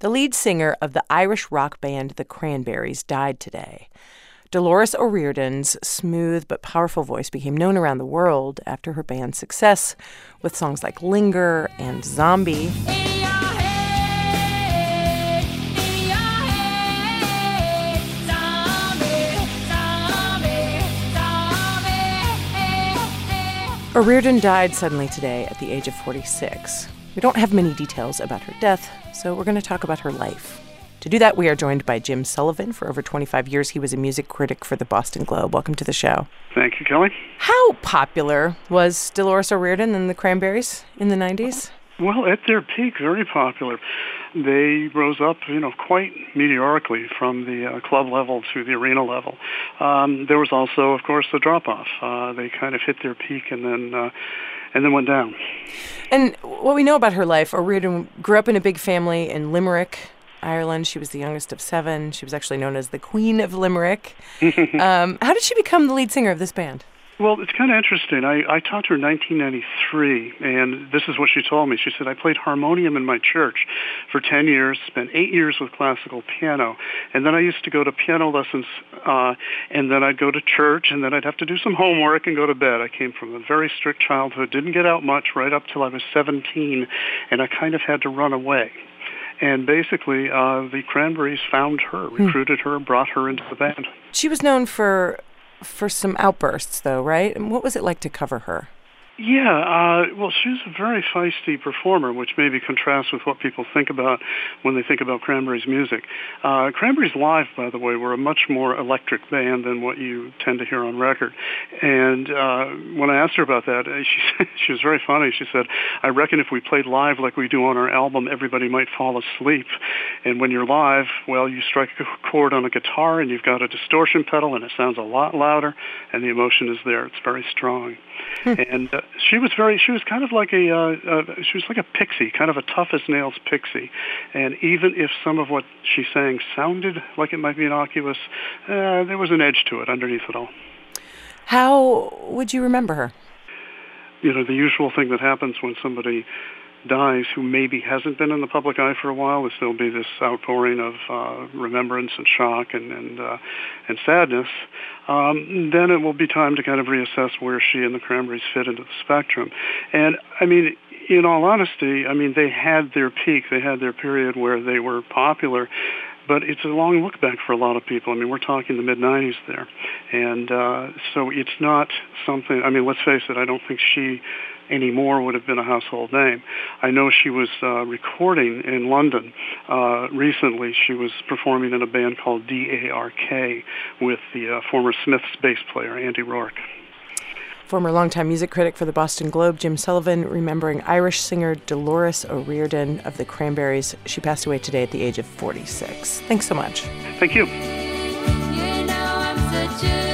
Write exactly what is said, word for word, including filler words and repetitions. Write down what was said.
The lead singer of the Irish rock band The Cranberries died today. Dolores O'Riordan's smooth but powerful voice became known around the world after her band's success with songs like Linger and Zombie. O'Riordan died suddenly today at the age of forty-six. We don't have many details about her death, so we're going to talk about her life. To do that, we are joined by Jim Sullivan. For over twenty-five years, he was a music critic for the Boston Globe. Welcome to the show. Thank you, Kelly. How popular was Dolores O'Riordan and the Cranberries in the nineties? Well, at their peak, very popular. They rose up, you know, quite meteorically from the uh, club level to the arena level. Um, there was also, of course, the drop-off. Uh, they kind of hit their peak and then uh, and then went down. And what we know about her life, O'Riordan grew up in a big family in Limerick, Ireland. She was the youngest of seven. She was actually known as the Queen of Limerick. um, how did she become the lead singer of this band? Well, it's kind of interesting. I, I talked to her in nineteen ninety-three, and this is what she told me. She said, I played harmonium in my church for ten years, spent eight years with classical piano, and then I used to go to piano lessons, uh, and then I'd go to church, and then I'd have to do some homework and go to bed. I came from a very strict childhood, didn't get out much right up till I was seventeen, and I kind of had to run away. And basically, uh, the Cranberries found her, recruited her, brought her into the band. She was known for... for some outbursts, though, right? And what was it like to cover her? Yeah, uh, well, she was a very feisty performer, which maybe contrasts with what people think about when they think about Cranberries' music. Uh, Cranberries Live, by the way, were a much more electric band than what you tend to hear on record. And uh, when I asked her about that, she, she was very funny. She said, I reckon if we played live like we do on our album, everybody might fall asleep. And when you're live, well, you strike a chord on a guitar and you've got a distortion pedal and it sounds a lot louder and the emotion is there. It's very strong. Hmm. And uh, she was very, she was kind of like a, uh, uh, she was like a pixie, kind of a tough-as-nails pixie. And even if some of what she sang sounded like it might be innocuous, uh, there was an edge to it underneath it all. How would you remember her? You know, the usual thing that happens when somebody dies who maybe hasn't been in the public eye for a while is there'll be this outpouring of uh, remembrance and shock and and, uh, and sadness. Um, then it will be time to kind of reassess where she and the Cranberries fit into the spectrum. And, I mean, in all honesty, I mean, they had their peak. They had their period where they were popular. But it's a long look back for a lot of people. I mean, we're talking the mid nineties there. And uh, so it's not something, I mean, let's face it, I don't think she anymore would have been a household name. I know she was uh, recording in London uh, recently. She was performing in a band called D A R K with the uh, former Smiths bass player, Andy Rourke. Former longtime music critic for the Boston Globe, Jim Sullivan, remembering Irish singer Dolores O'Riordan of the Cranberries. She passed away today at the age of forty-six. Thanks so much. Thank you. You know I'm such a